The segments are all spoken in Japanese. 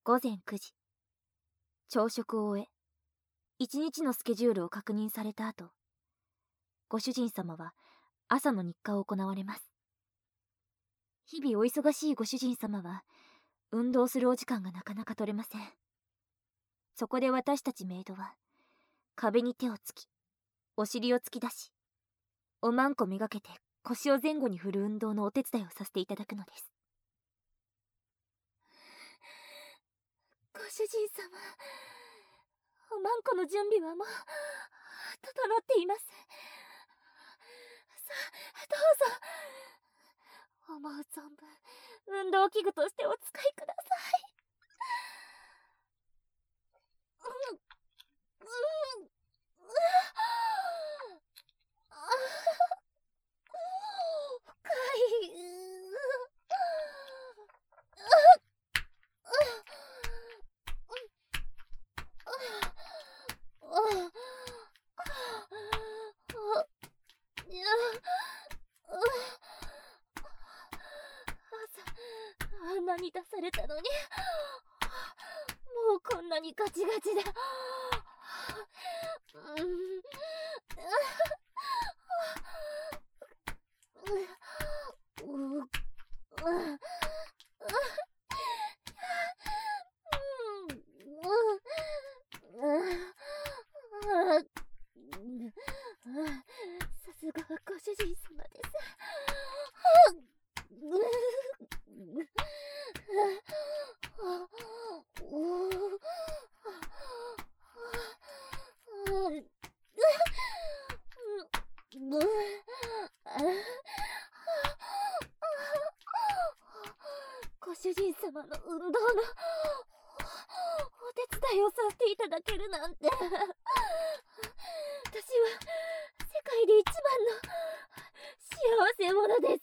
午前9時、朝食を終え、一日のスケジュールを確認された後、ご主人様は朝の日課を行われます。日々お忙しいご主人様は、運動するお時間がなかなか取れません。そこで私たちメイドは、壁に手をつき、お尻を突き出し、おまんこめがけて腰を前後に振る運動のお手伝いをさせていただくのです。ご主人様、おまんこの準備はもう整っています。さあ、どうぞ思う存分運動器具としてお使いください。深い。あんなに出されたのに、もうこんなにガチガチだ。さすがはご主人様です。ご主人様の運動のお手伝いをさせていただけるなんて。私は世界で一番の幸せ者です。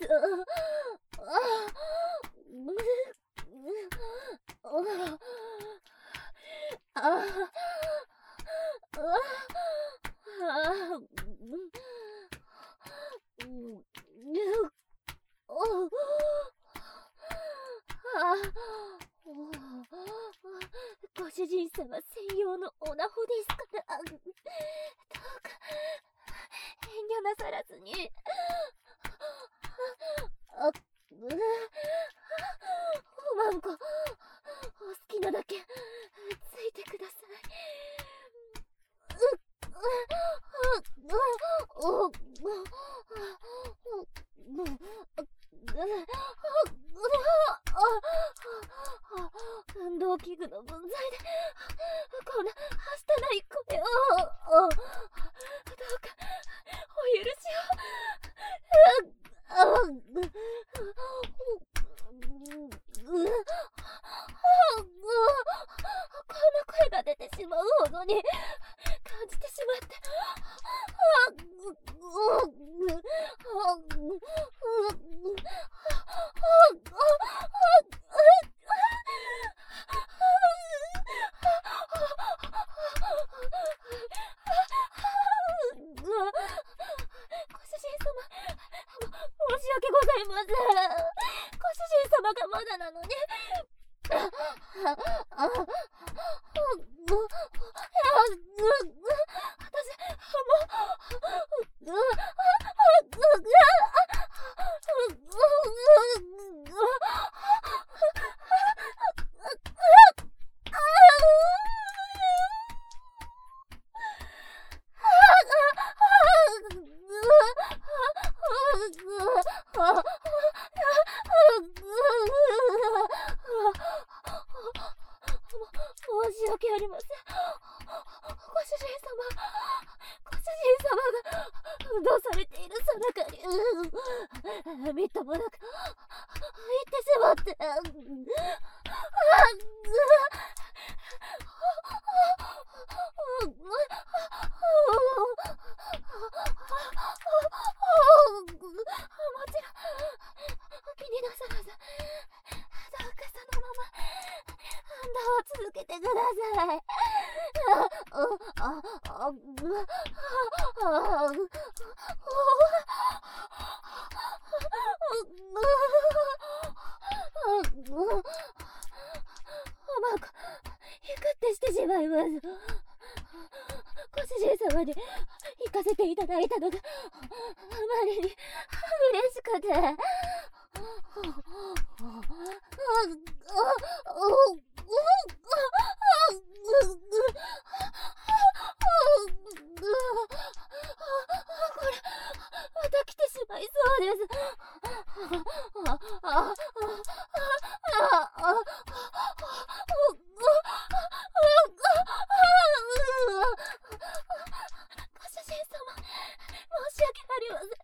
ご主人様専用のオナホですから、どうか遠慮なさらずに。おまんこ、お好きなだけついてください。運動器具の分際でこんなはしたない声を、どうかお許しを。この声が出てしまうほどに感じてしまって、ご主人様、申し訳ございません。ご主人様がまだなのに。申し訳ありません。ご主人様が運動されているさなかに、みっともなく言ってしまって。もちろんお気になさらず、どうかそのまま運動を続けてください。おまんこ、 してしまいます。ご主人様に行かせていただいたのがあまりに嬉しくて。これまた来てしまいそうです。ご主人様、申し訳ありません。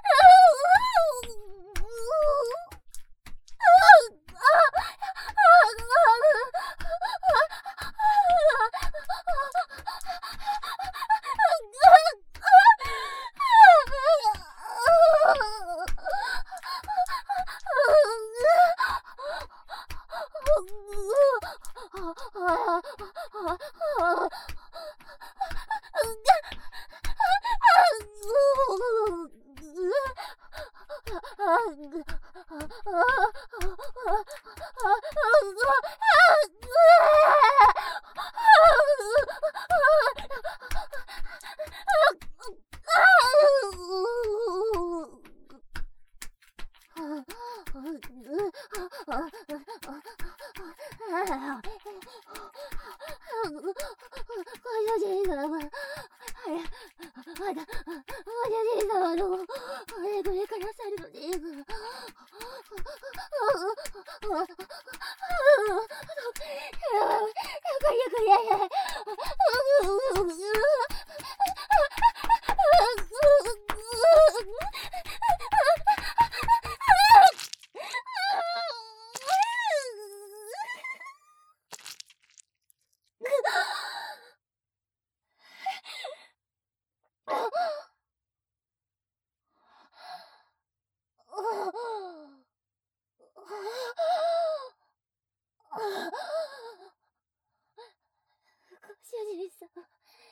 主人様、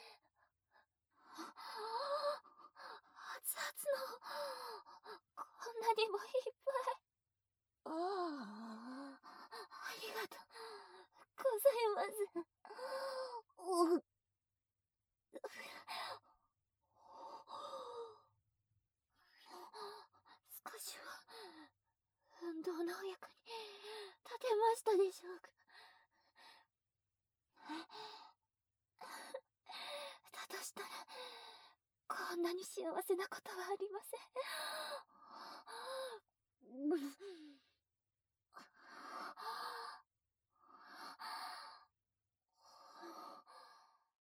熱々のこんなにもいっぱい。ありがとうございます。少しは運動のお役に立てましたでしょうか。だとしたらこんなに幸せなことはありません。